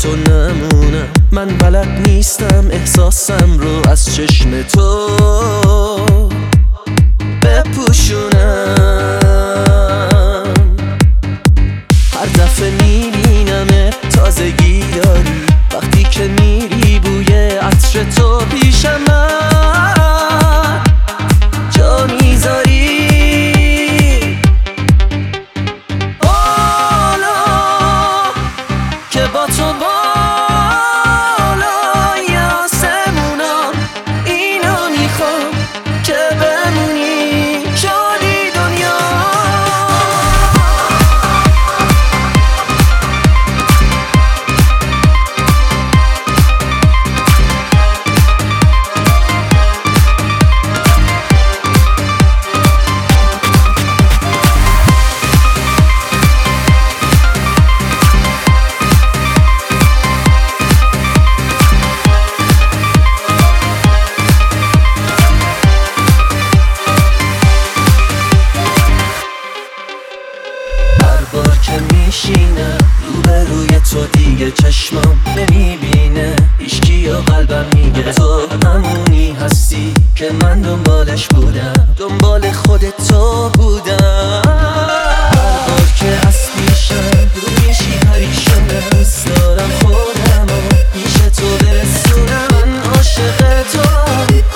تو نمونم. من بلد نیستم احساسم رو از چشم تو بپوشونم. هر دفعه میبینم تازگی داری، وقتی که میری بوی عطر تو پیش من جا میذاری. بالا که با تو بالای آسمونم، اینو میخوام که بمونی شادی دنیا. بار که میشینم روبروی تو دیگه چشمام نمیبینه هیچکی یا قلبم میگه تو همونی هستی که من دنبالش بودم، دنبال خودت تو بودم. هر بار که از پیشم دور میشی پریشانم، دوست دارم خودمو پیش تو برسونم. من عاشق تو